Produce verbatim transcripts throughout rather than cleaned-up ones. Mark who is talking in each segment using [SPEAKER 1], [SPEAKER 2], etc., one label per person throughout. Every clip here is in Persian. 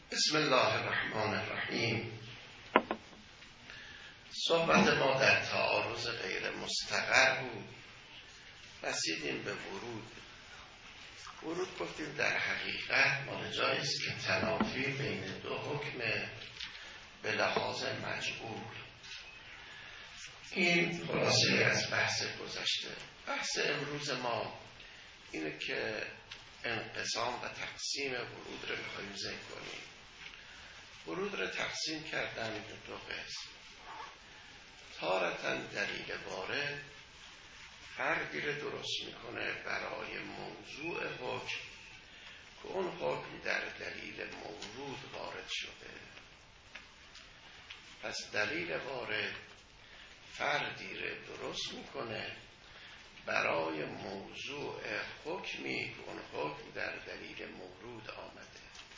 [SPEAKER 1] بسم الله الرحمن الرحیم. صحبت ما در تعارض غیر مستقر بود. رسیدیم به ورود. ورود گفتیم در حقیقت مال جاییست که تنافی بین دو حکم به لحاظ مجبور. این خلاصه از بحث گذشته. بحث امروز ما اینه که انقسام و تقسیم ورود رو میخواییم ذکر کنیم. ورود رو تقسیم کردن به دو قسم. تارتاً دلیل وارد فردی رو درست میکنه برای موضوع حکم که اون حکم در دلیل مورود وارد شده. پس دلیل وارد فردی رو درست میکنه برای موضوع حکمی که اون حکم در دلیل مورود آمده.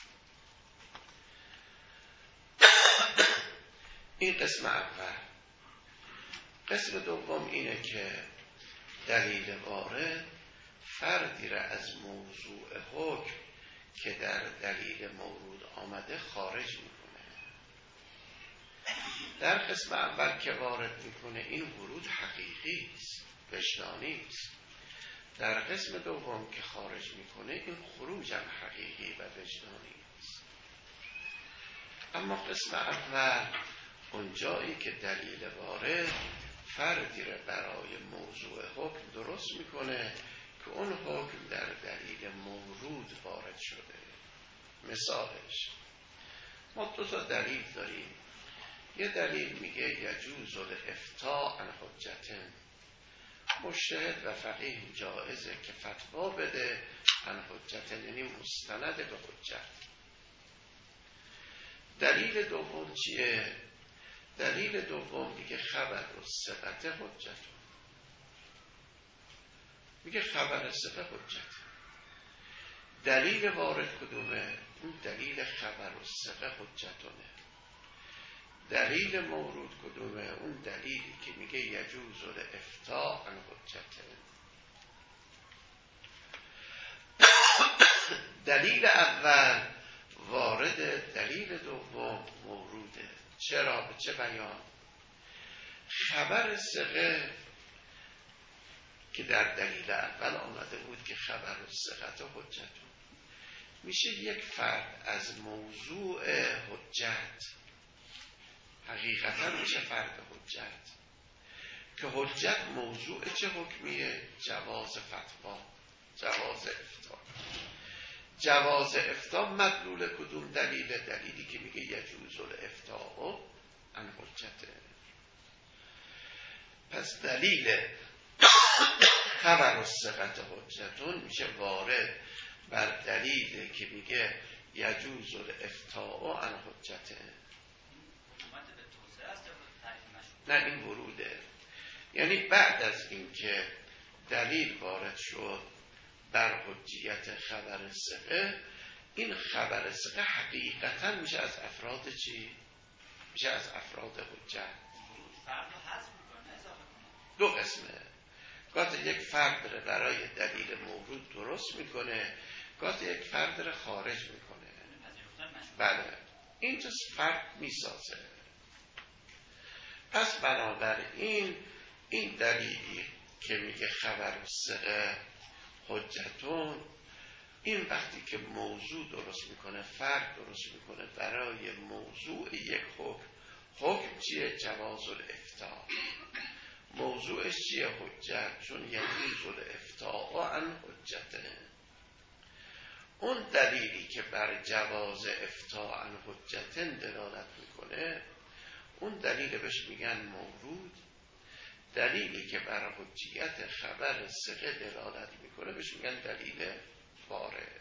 [SPEAKER 1] این قسم اول. قسم دوم اینه که دلیل وارد فردی را از موضوع حکم که در دلیل مورود آمده خارج میکنه. در قسم اول که وارد میکنه این ورود حقیقی است، وجدانی است. در قسم دوم که خارج میکنه این خروج هم حقیقی و وجدانی است. اما قسم اول اون جایی که دلیل وارد فردی را برای موضوع حکم درست میکنه که اون حکم در دلیل مورود وارد شده. مثالش ما دو تا دلیل داریم. یه دلیل میگه یجوز الافتاء عن حجتن، مجتهد و فقیه جایزه که فتوا بده عن حجتن، یعنی مستند به حجت. دلیل دوم چیه؟ دلیل دوم میگه خبر و ثقت حجت، میگه خبر ثقه حجت. دلیل وارد کدومه؟ اون دلیل خبر و ثقه حجتونه. دلیل مورود کدومه؟ اون دلیلی که میگه یجوز الافتاء عن حجت. دلیل اول وارد، دلیل دوم موروده. چرا؟ به چه بیان؟ خبر ثقه که در دلیل اول آمده بود که خبر ثقت و حجت میشه یک فرد از موضوع حجت، حقیقتا میشه فرد حجت که حجت موضوع چه حکمیه؟ جواز فتوا، جواز افتاء. جواز افتاء مدلول کدوم دلیل؟ دلیلی که میگه یجوز الافتاء عن حجت. پس دلیل خبر الثقت حجتون میشه وارد بر دلیلی که میگه یجوز الافتاء عن حجت. نه، این وروده. یعنی بعد از اینکه دلیل وارد شد بر حجیت خبر ثقه، این خبر ثقه حقیقتا میشه از افراد چی؟ میشه از افراد حجت. دو قسمه. گاهی یک فرد رو برای دلیل مورود درست میکنه، گاهی یک فرد رو خارج میکنه. بله، اینجا فرد میسازه. پس بنابراین این دلیلی که میگه خبر ثقه حجتون، این وقتی که موضوع درست میکنه، فرد درست میکنه برای موضوع یک حکم. حکم چیه؟ جواز الافتاء. موضوعش چیه؟ حجت. چون یجوز الافتاء عن حجتن. اون دلیلی که بر جواز افتاء عن حجتن دلالت میکنه، اون دلیل بهش میگن مورود. دلیلی که بر حجیت خبر ثقه دلالت میکنه بهش میگن دلیل وارد.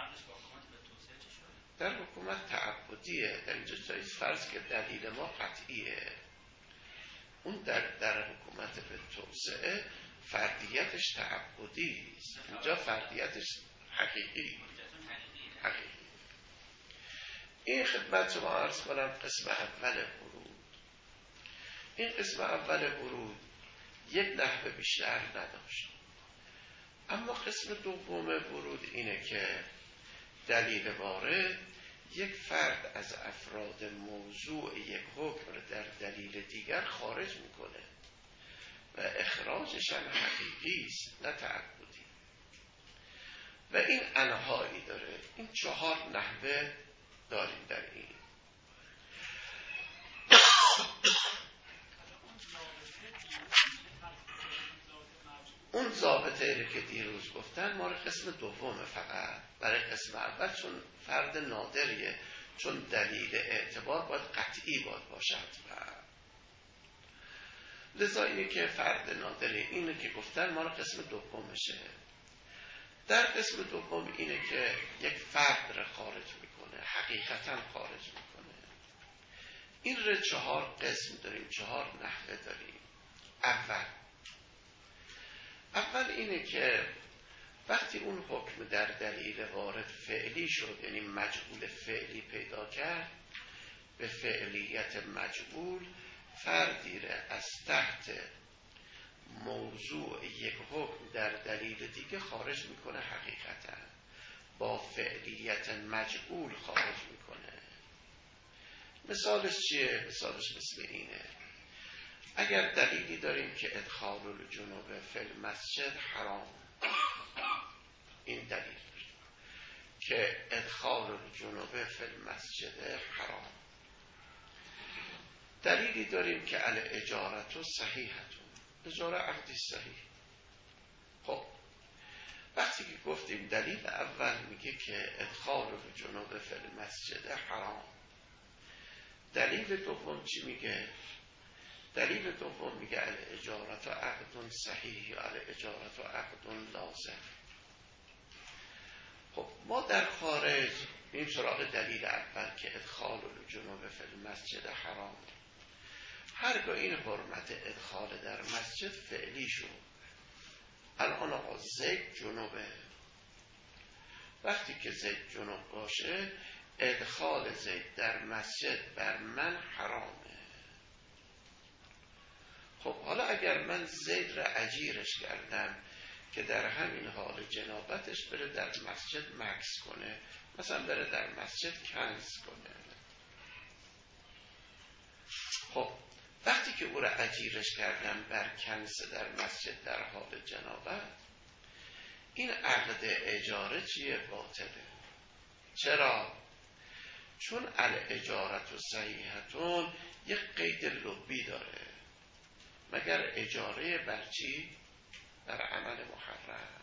[SPEAKER 1] در حکومت تعبدیه. در اینجا جایز فرض که دلیل ما قطعیه. اون در, در حکومت به توسعه فردیتش تعبدی است. اینجا فردیتش حقیقی حقیقی. این خدمت شما عرض کنم قسم اول ورود. این قسم اول ورود یک نحوه بیشتر نداشت. اما قسم دوم ورود اینه که دلیل وارد یک فرد از افراد موضوع یک حکم را در دلیل دیگر خارج میکنه و اخراجش هم حقیقی است نه تعبدی. و این انواعی داره. این چهار نحوه داریم در این. اون ضابطه که دیروز گفتن مال قسم دومه، فقط برای قسم اول چون فرد نادریه، چون دلیل اعتبار باید قطعی باید باشد و لذا اینه که فرد نادریه اینه که گفتن مال قسم دومشه. در قسم دوم اینه که یک فرد را خارج میکنه، حقیقتا خارج میکنه. این را چهار قسم داریم، چهار نحوه داریم. اول اول اینه که وقتی اون حکم در دلیل وارد فعلی شد، یعنی مجعول فعلی پیدا کرد، به فعلیت مجعول فردی را از تحت موضوع یک حکم در دلیل دیگه خارج میکنه، حقیقتا با فعلیت مجعول خارج میکنه. مثالش چیه؟ مثالش مثل اینه: اگر دلیلی داریم که ادخال الجنوب فی المسجد حرام، این دلیل داریم که ادخال الجنوب فی المسجد حرام. دلیلی داریم که الاجارة صحیحتون، اجاره عقدی صحیح. خب وقتی که گفتیم دلیل اول میگه که ادخال الجنوب فی المسجد حرام، دلیل دوم چی میگه؟ دلیل دوم میگه الاجارة عقد صحیح یا الاجارة عقد لازم. خب ما در خارج این سراغ دلیل اول که ادخال الجنوب فی المسجد حرام. هرگاه این حرمت ادخال در مسجد فعلی شد، الان آقا زید جنوبه، وقتی که زید جنوب باشه ادخال زید در مسجد بر من حرامه. خب حالا اگر من زید را اجیرش کردم که در همین حال جنابتش بره در مسجد مکث کنه، مثلا بره در مسجد کنز کنه، خب وقتی که او را اجیرش کردم بر کنز در مسجد در حال جنابت، این عقد اجاره چیه؟ باطله. چرا؟ چون الاجارة صحیحتون یک قید لبی داره، مگر اجاره بر چی؟ بر عمل محرم.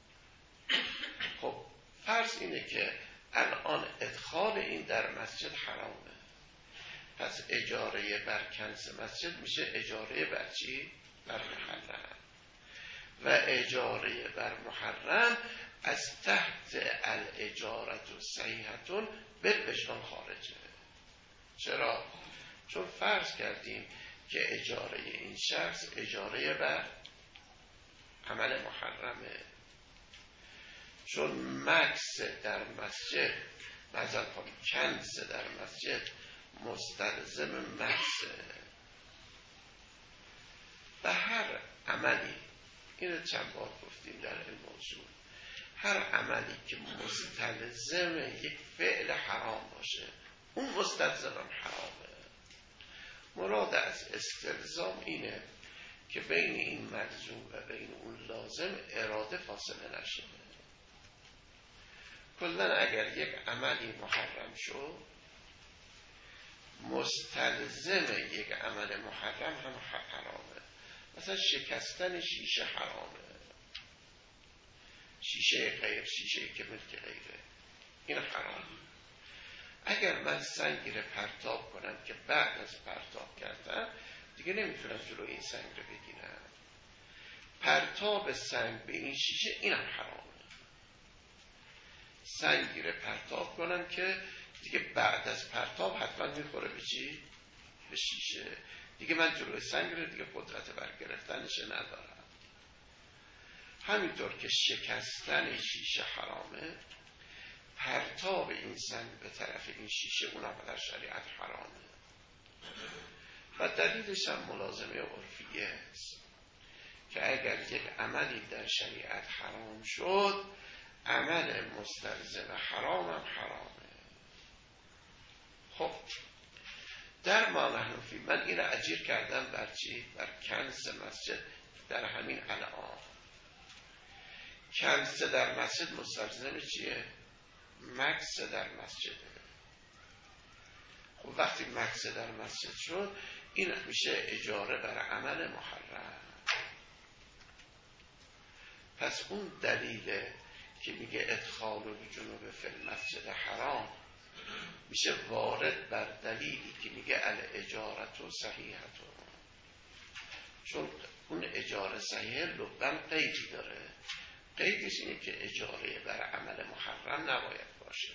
[SPEAKER 1] خب فرض اینه که الان ادخال این در مسجد حرامه، پس اجاره بر کنز مسجد میشه اجاره بر چی؟ بر محرم. و اجاره بر محرم از تحت الاجارة صحیحتون بالوجدان خارجه. چرا؟ چون فرض کردیم که اجاره این شخص اجاره بر عمل محرمه، چون مکث در مسجد مثلا کنز در مسجد مستلزم مکثه. و هر عملی، اینو چند بار گفتیم در این موضوع، هر عملی که مستلزم یک فعل حرام باشه اون مستلزم حرامه. مراد از استلزام اینه که بین این ملزوم و بین اون لازم اراده فاصله نشه. کلاً اگر یک عملی محرم شد، مستلزم یک عمل محرم هم حرامه. مثلا شکستن شیشه حرامه، شیشه غیر، شیشه که ملک غیره، این حرامه. اگر من سنگی رو پرتاب کنم که بعد از پرتاب کردم دیگه نمیتونم جلو این سنگ رو بگیرم، پرتاب سنگ به این شیشه اینم حرامه. سنگی رو پرتاب کنم که دیگه بعد از پرتاب حتما میخوره به چی؟ به شیشه، دیگه من جلوی سنگ رو دیگه قدرت برگرفتنش ندارم. همینطور که شکستن شیشه حرامه، پرتاب این سنگ به طرف این شیشه اونم در شریعت حرامه. و دلیلش هم ملازمه عرفیه است که اگر یک عملی در شریعت حرام شد، عمل مستلزم حرام هم حرامه. خب در ما نحن فی، من این را اجیر کردم بر چی؟ بر کنس مسجد. در همین الان کنس در مسجد مستلزم چیه؟ مکس در مسجده. خب وقتی مکس در مسجد شد این میشه اجاره بر عمل محرم. پس اون دلیل که میگه ادخال الجنوب فی المسجد حرام میشه وارد بر دلیلی که میگه الاجارت و صحیحت، چون اون اجاره صحیحه لبن قیدی داره. قیدش اینه که اجاره بر عمل محرم نباید باشه.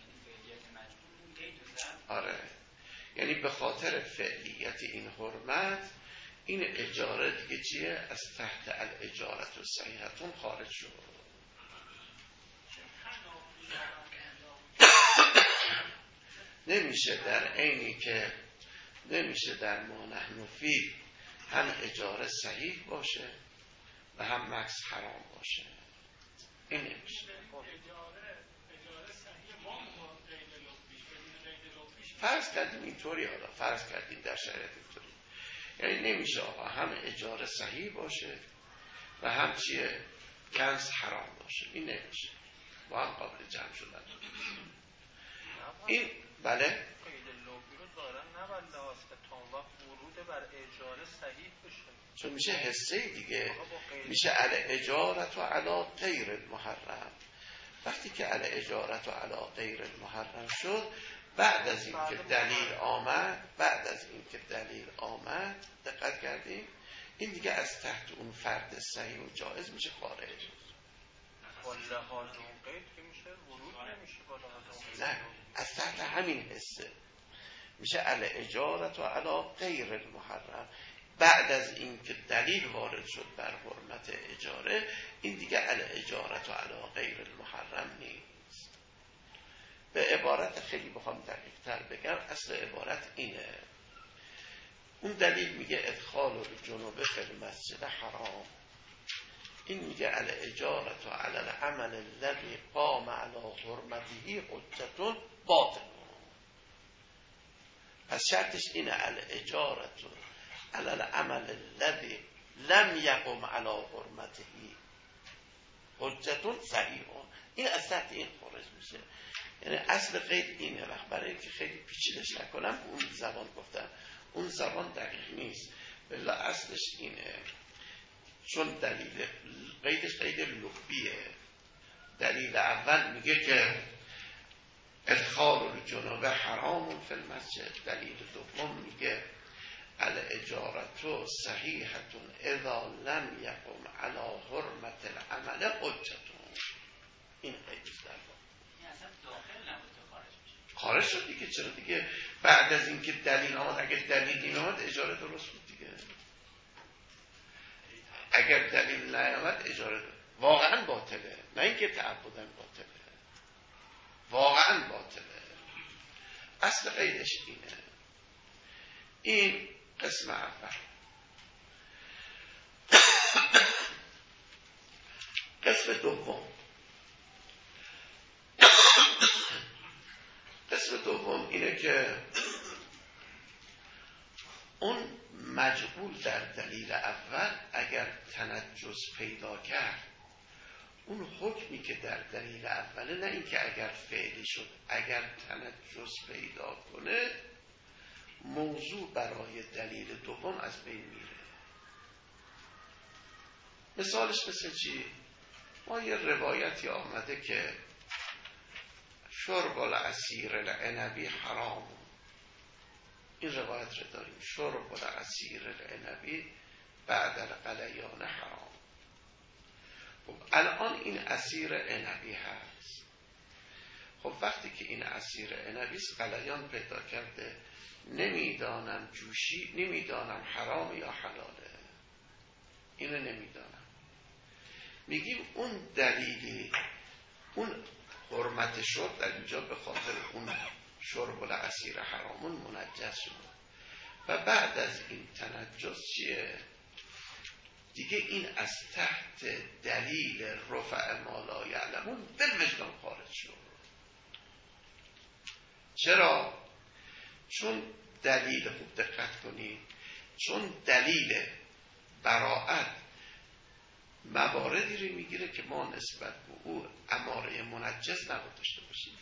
[SPEAKER 1] آره، یعنی به خاطر فعلیت این حرمت این اجاره دیگه چیه؟ از تحت الاجارت و صحیحتون خارج شد. نمیشه در عینی که نمیشه در ما نحن فی هم اجاره صحیح باشه و هم مکس حرام باشه. این نمیشه. فرض کردیم اینطوری، حالا فرض کردیم در شرایط اینطوری، یعنی نمیشه آقا هم اجاره صحیح باشه و هم چیه؟ کنز حرام باشه. این نمیشه، با هم قابل جمع شدن. این بله
[SPEAKER 2] قید لغوی رو دارن نباید لحاظ که تا وقت ورود بر اجاره صحیح بشه،
[SPEAKER 1] چون میشه حصه دیگه، میشه علی اجارت و علی غیر المحرم. وقتی که علی اجارت و علی غیر المحرم شد، بعد از این که دلیل آمد بعد از این که دلیل آمد دقت کردیم این دیگه از تحت اون فرد صحیح و جایز میشه خارج.
[SPEAKER 2] با لحاظ اون قید که میشه ورود نمیشه با لحاظ اون قید.
[SPEAKER 1] نه، از تحت همین حصه میشه علی اجارت و علی غیر المحرم. بعد از این که دلیل وارد شد بر حرمت اجاره، این دیگه علی اجارت و علی غیر المحرم نیست. به عبارت خیلی بخوام دقیق تر بگم، اصل عبارت اینه. اون دلیل میگه ادخال الجنوب فی المسجد حرام، این میگه علی اجارت و علی العمل الذی قام علی حرمته حجة باطل. پس شرطش اینه علی اجارت علی العمل الذی لم یقم علی حرمته حجة صحیح. این از تحت این خارج میشه. یعنی اصل قید اینه. وقت برای اینکه خیلی پیچیدش نکنم اون زبان گفتم، اون زبان دقیق نیست، بلا اصلش اینه. چون دلیل قیدش قید لغویه. دلیل اول میگه که ادخال الجنوب حرام فی المسجد، دلیل دوم میگه الاجارت صحیحة اذا لم یقم علی حرمت العمل حجة. این قیدش در خارج شد دیگه. چرا دیگه؟ بعد از اینکه دلیل آمد، اگر دلیل نیامد اجاره درست بود دیگه. اگر دلیل نیامد اجاره واقعا باطله، نه اینکه تعبداً باطله، واقعا باطله. اصل قیدش اینه. این قسم اول. قسم دوم قسم دوم اینه که اون مجهول در دلیل اول اگر تنجس پیدا کرد، اون حکمی که در دلیل اوله، نه اینکه اگر فعلی شد، اگر تنجس پیدا کنه موضوع برای دلیل دوم از بین میره. مثالش مثل چی؟ ما یه روایتی آمده که شرب العصیر العنبی حرام. این روایت رو داریم، شرب العصیر العنبی بعد القلیان حرام. خب الان این عصیر عنبی هست. خب وقتی که این عصیر عنبی است، قلیان پیدا کرده، نمیدانم جوشی، نمیدانم حرام یا حلاله، اینو نمیدانم. میگیم اون دلیلی، اون حرمت شرب در اینجا به خاطر اون شرب العصیر حرامون منجس شد و بعد از این تنجس چیه؟ دیگه این از تحت دلیل رفع ما لا یعلمون بالوجدان خارج شد. چرا؟ چون دلیل، خوب دقت کنید، چون دلیل براءت مواردی رو میگیره که ما نسبت به او اماره منجز نباید داشته باشیم.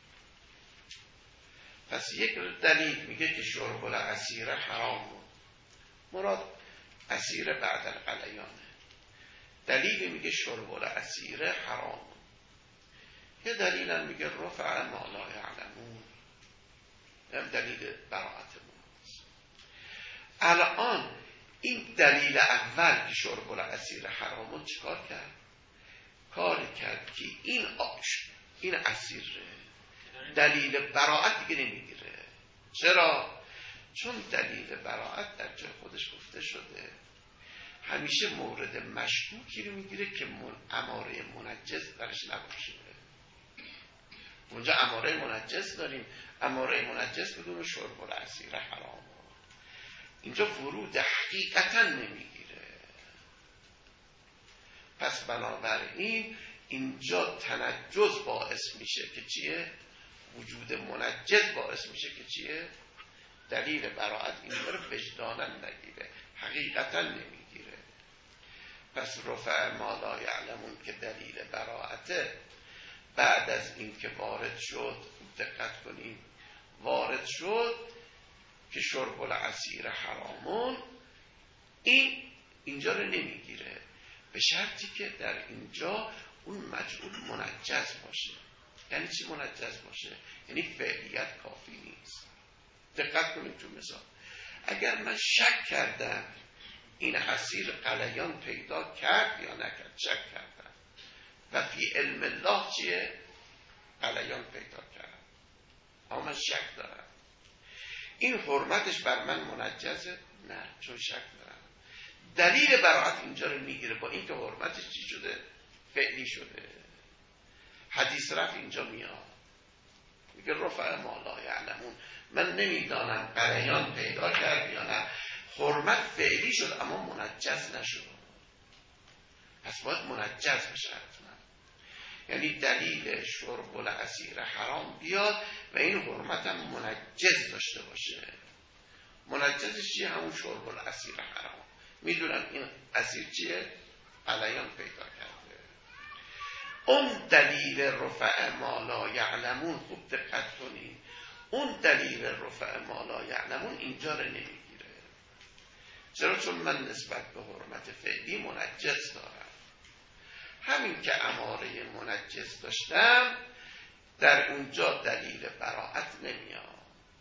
[SPEAKER 1] پس یک دلیل میگه که شرب العصیر حرام، مراد عصیر بعد القلیانه. دلیل میگه شرب العصیر حرام. یه دلیل هم میگه رفع ما لا یعلمون، هم دلیل براءت ماست. الان این دلیل اول که شرب العصیر حرامون چیکار کرد؟ کاری کرد که این آش این عصیر دلیل براءت دیگه نمیگیره. چرا؟ چون دلیل براءت در جای خودش گفته شده همیشه مورد مشکوکی رو میگیره که من اماره منجز درش نباشه. اونجا اماره منجز داریم، اماره منجز بدون شرب العصیر حرام. اینجا ورود حقیقتا نمیگیره. پس بنابراین اینجا تنجز باعث میشه که چیه؟ وجود منجز باعث میشه که چیه؟ دلیل براءت اینجا رو وجدانا نگیره، حقیقتا نمیگیره. پس رفع ما لا یعلمون که دلیل براءته بعد از این که وارد شد، دقت کنید، وارد شد که شرب العصیر حرامون، این اینجا رو نمیگیره، به شرطی که در اینجا اون مجعول منجز باشه. یعنی چی منجز باشه؟ یعنی فعلیت کافی نیست. دقت کنید تو مثال، اگر من شک کردم این عصیر قلیان پیدا کرد یا نکرد، شک کردم و فی علم الله چیه؟ قلیان پیدا کرد، اما من شک دارم، این حرمتش بر من منجزه؟ نه، چون شک دارم. دلیل براءت اینجا رو میگیره، با اینکه حرمتش چی شده؟ فعلی شده. حدیث رفع اینجا میاد، میگه رفع ما لا یعلمون، من نمیدانم قلیان پیدا کرد یا نه، حرمت فعلی شد اما منجز نشد. پس باید منجز بشه حتما. یعنی دلیل شرب العصیر حرام بیاد و این حرمت هم منجز داشته باشه. منجزش چیه؟ همون شرب العصیر حرام. میدونم این عصیر چیه؟ قلیان پیدا کرده. اون دلیل رفع ما لا یعلمون، خوب دقت کنید، اون دلیل رفع ما لا یعلمون اینجا رو نمیگیره. چرا؟ چون من نسبت به حرمت فعلی منجز دارم. همین که اماره منجز داشتم، در اونجا دلیل براءت نمیاد.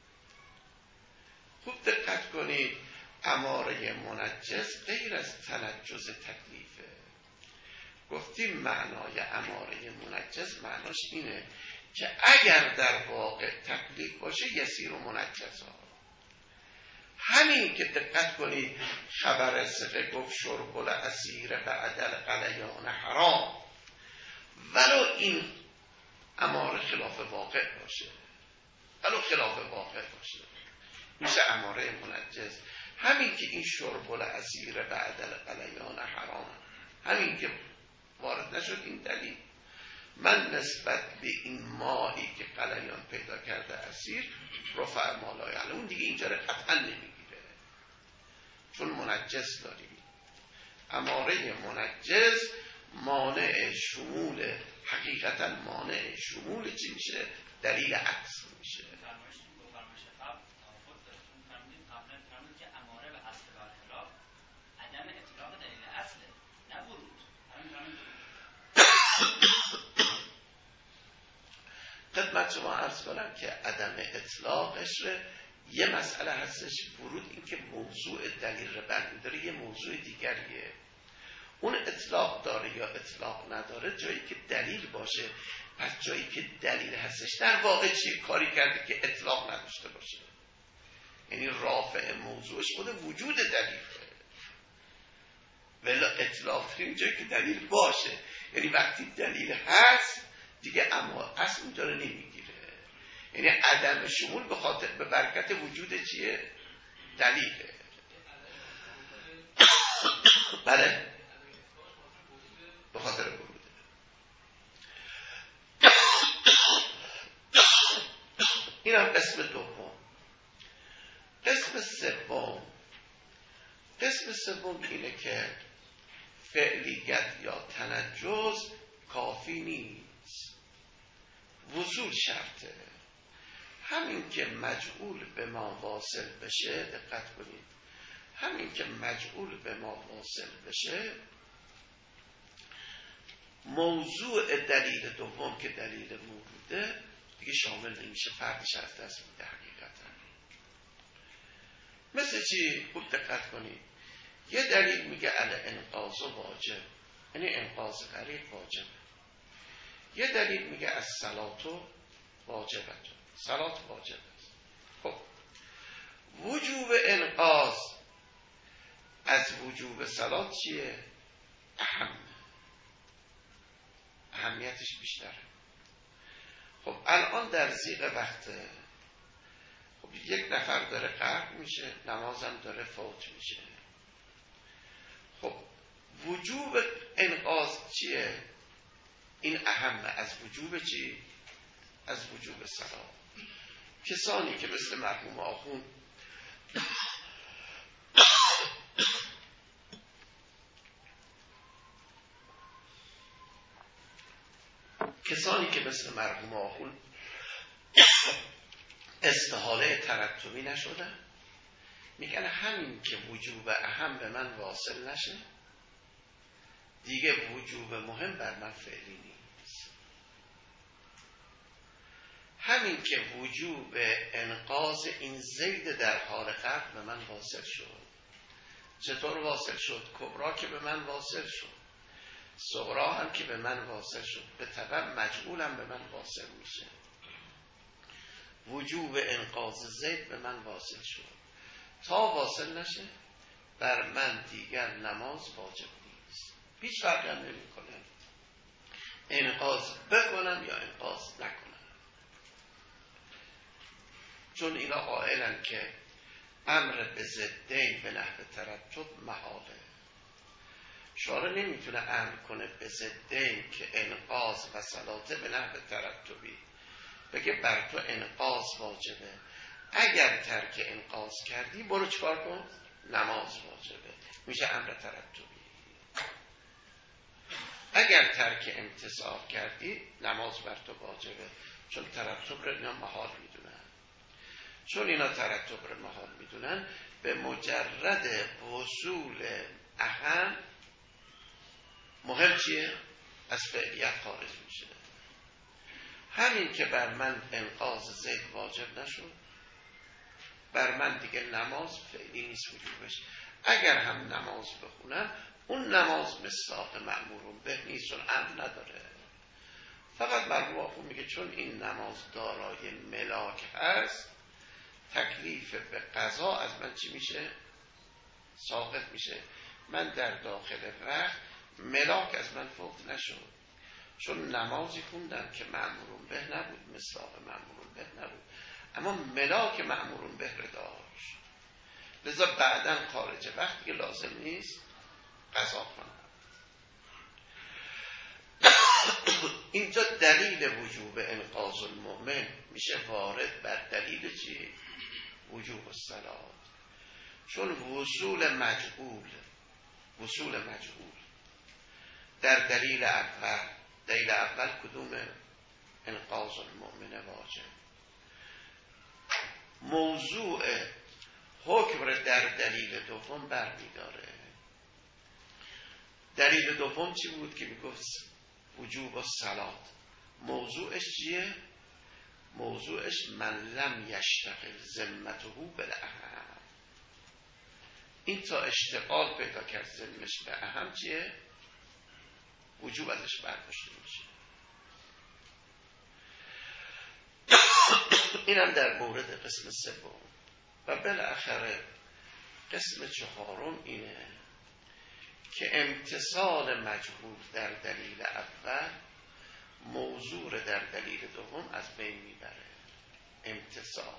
[SPEAKER 1] خوب دقت کنید، اماره منجز غیر از تنجز تکلیفه. گفتیم معنای اماره منجز معناش اینه که اگر در واقع تکلیف باشه یسیر و منجزا. همین که دقت کنید خبر ثقه گفت شرب العصیر بعد القلیان حرام، ولو این اماره خلاف واقع باشه، ولو خلاف واقع باشه میشه اماره منجز. همین که این شرب العصیر بعد القلیان حرام، همین که وارد نشد این دلیل، من نسبت به این ماهی که قلیان پیدا کرده عصیر رفع ما لا یعلمون دیگه اینجا رو قطعا نمیگیره، چون منجز داریم. اماره منجز مانع شمول، حقیقتا مانع شمول چی میشه؟ دلیل عکس میشه. خدمت شما عرض کنم که عدم اطلاقش یه مسئله هستش، ورود این که موضوع دلیل رو برمی‌داره یه موضوع دیگریه. اون اطلاق داره یا اطلاق نداره، جایی که دلیل باشه، پس جایی که دلیل هستش در واقع چی کاری کرده که اطلاق نداشته باشه. یعنی رافع موضوعش خود وجود دلیله، ولی اطلاق این جایی که دلیل باشه، یعنی وقتی دلیل هست دیگه اما اصل اونجا رو نمیگیره. یعنی عدم شمول به خاطر به برکت وجود چیه؟ دلیله. بله، به خاطر وروده. این هم قسم دوم. قسم سوم قسم سوم اینه که فعلیت یا تنجز کافی نیست، وصول شرطه. همین که مجعول به ما واصل بشه، دقت کنید، همین که مجعول به ما واصل بشه، موضوع دلیل دوم که دلیل موروده دیگه شامل نمیشه، فردش از دست میده حقیقتا. مثل چی؟ خوب دقت کنید. یه دلیل میگه الانقاذ واجب، یعنی انقاذ غریق واجب. یه دلیل میگه الصلاة واجبه، صلات واجب است. خب وجوب انقاذ از وجوب صلات چیه؟ اهم، اهمیتش بیشتره. خب الان در ضیق وقته، خب یک نفر داره غرق میشه، نمازم داره فوت میشه. خب وجوب انقاذ چیه؟ این اهم از وجوب چی؟ از وجوب صلات. کسانی که مثل مرحوم آخوند کسانی که مثل مرحوم آخوند استحاله ترتبی نشدن، میگن همین که وجوب اهم به من واصل نشه، دیگه وجوب مهم بر من فعلی نیست. همین که وجوب انقاذ این زید در حال غرق به من واصل شد. چطور واصل شد؟ کبرا که به من واصل شد، صغرا هم که به من واصل شد، به طبع مجعولم به من واصل میشه. وجوب انقاذ زید به من واصل شد، تا واصل نشه بر من دیگر نماز واجب نیست. هیچ فرقی هم نمی کنه انقاذ بکنم یا انقاذ نکنم، چون اینا قائلن که امر به ضدین به نحو ترتب محاله. شارع نمیتونه امر کنه به ضدین که انقاذ و صلاته به نحو ترتبی، بگه بر تو انقاذ واجبه، اگر ترک انقاذ کردی برو چکار کن؟ نماز واجبه، میشه امر ترتبی. اگر ترک امتصال کردی نماز بر تو واجبه، چون ترتب رو اینا محال میدونن. چون اینا ترتب رو محال میدونن، به مجرد وصول اهم مهم چیه؟ از فعلیت خارج میشه. همین که بر من انقاذ زید واجب نشد، بر من دیگه نماز فعلی نیست وجوبش. اگر هم نماز بخونم، اون نماز مصداق مأمورون به نیست، چون امر نداره. فقط مرحوم آخوند میگه چون این نماز دارای ملاک هست، تکلیف به قضا از من چی میشه؟ ساقط میشه. من در داخل وقت ملاک از من فوت نشد، چون نمازی خوندم که مأمورون به نبود، مصداق مأمورون به نبود، اما ملاک مأمورون به رو داشت. لذا بعداً خارج وقت که لازم نیست قضا کنم. اینجا دلیل وجوب انقاذ المؤمن میشه وارد بر دلیل چی؟ وجوب الصلاة. چون وصول مجعول وصول مجعول در دلیل اول، دلیل اول کدومه؟ انقاذ المؤمن واجب. موضوع حکم را در دلیل دوم برمی‌داره. دلیل دوم چی بود که میگفت وجوب الصلاة؟ موضوعش چیه؟ موضوعش من لم یشتغل ذمته بالاهم. این تا اشتغال پیدا کرد ذمش به اهم چیه؟ وجوب ازش برداشته میشه. اینم در مورد قسم سوم. و بالاخره قسم چهارم اینه که امتصال مجهول در دلیل اول موضوع در دلیل دوم از بین میبره. امتصال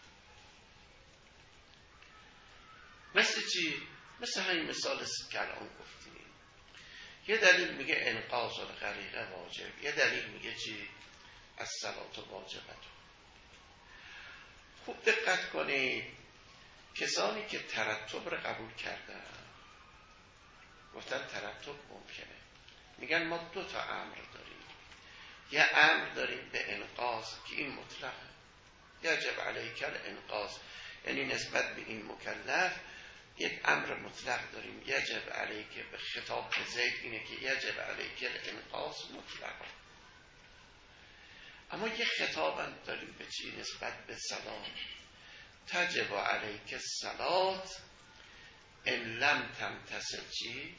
[SPEAKER 1] مثل چی؟ مثل همین مثال که الان گفتیم. یه دلیل میگه انقاذ الغریق واجب، یه دلیل میگه چی؟ الصلاة واجبه. خوب دقت کنید. کسانی که ترتب رو قبول کردن گفتن ترتب ممکنه، میگن ما دو تا امر داریم. یه امر داریم به انقاذ که این مطلقه، یجب علیک الانقاذ، یعنی نسبت به این مکلف یک امر مطلق داریم، یجب علیک، به خطاب به زید اینه که یجب علیک الانقاذ مطلق. اما یک خطاب هم داریم به چی؟ نسبت به صلات، تجب علیک الصلات ان لم تمتثل چی؟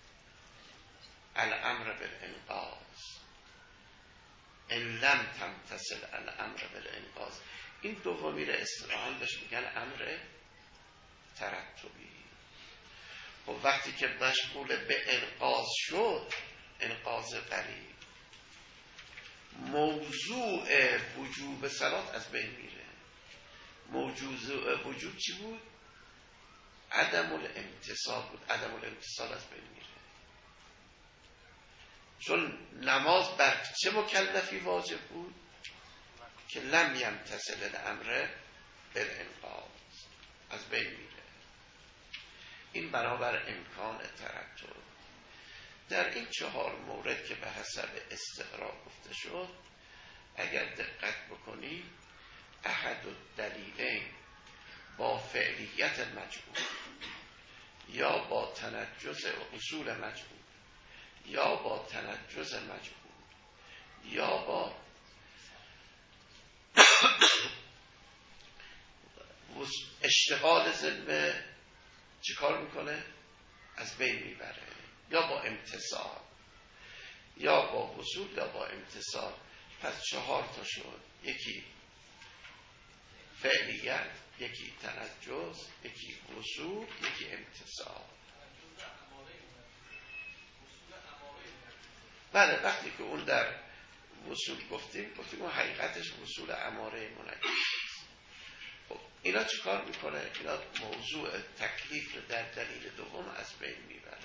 [SPEAKER 1] الامر بالانقاذ، ان لم تمتثل الامر بالانقاذ. این دومی را اصطلاحاً بهش میگن امر ترتبی. و وقتی که مشغول به انقاذ شد، انقاذ قریب، موضوع وجوب صلات از بین میره. موضوع وجوب چی بود؟ عدم الامتصال بود. عدم الامتصال از بین میره، چون نماز بر چه مکلفی واجب بود؟ که لم یمتثل الامر بالانقاذ، از بین میره. این برابر امکان ترتب. در این چهار مورد که به حسب استقرا گفته شد، اگر دقت بکنیم احد الدلیلین با فعلیت مجهول یا با تنجز اصول مجهول یا با تنجز مجهول یا با اشتغال ذهن چی کار میکنه؟ از بین میبره. یا با امتصال، یا با وصول، یا با امتصال. پس چهار تا شد، یکی فعلیت، یکی تنجز، یکی وصول، یکی امتصال. بله، وقتی که اون در وصول گفتیم گفتیم اون حقیقتش وصول اماره منجز. خب اینا چی کار میکنه؟ اینا موضوع تکلیف رو در دلیل دوم از بین میبره.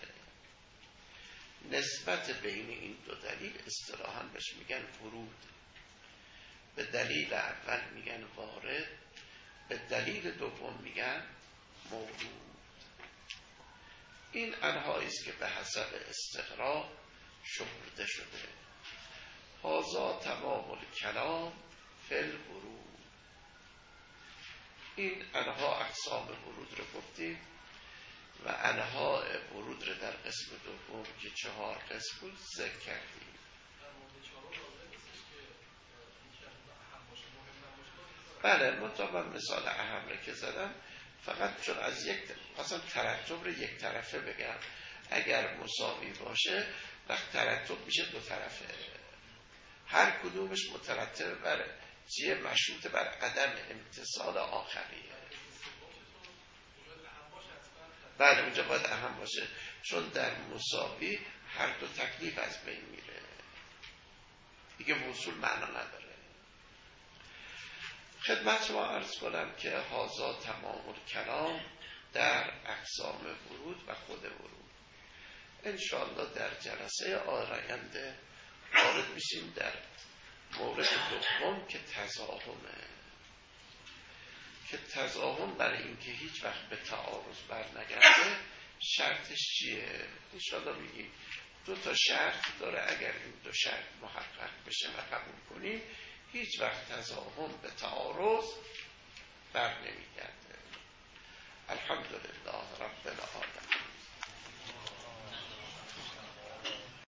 [SPEAKER 1] نسبت بین این دو دلیل اصطلاحاً بهش میگن ورود. به دلیل اول میگن وارد، به دلیل دوم میگن مورود. این انواعی است که به حسب استقرا شمرده شده. هذا تمام الکلام فی الورود. این انواع اقسام ورود رو گفتیم و انواع ورود رو در قسم دوم که چهار قسم بود ذکر کردیم. بله، مطابق مثال اهم رو که زدم فقط چون از یک اصلا ترتب رو یک طرفه بگم، اگر مساوی باشه وقت ترتب میشه دو طرفه، هر کدومش مترتب بر چیه؟ مشروط بر عدم امتصال آخریه. بله، اونجا باید اهم باشه، چون در مساوی هر دو تکلیف از بین میره دیگه، وصول معنا نداره. خدمت شما عرض کنم که هذا تمام الکلام در اقسام ورود و خود ورود. انشاءالله در جلسه آینده وارد میشیم در مورد دوم که تضاهمه، که تضاهم برای اینکه هیچ وقت به تعارض برنگرده شرطش چیه؟ انشاءالله میگیم دو تا شرط داره، اگر این دو شرط محقق بشه و قبول کنیم هیچ وقت تضاهم به تعارض بر نمیگرده. الحمدلله رب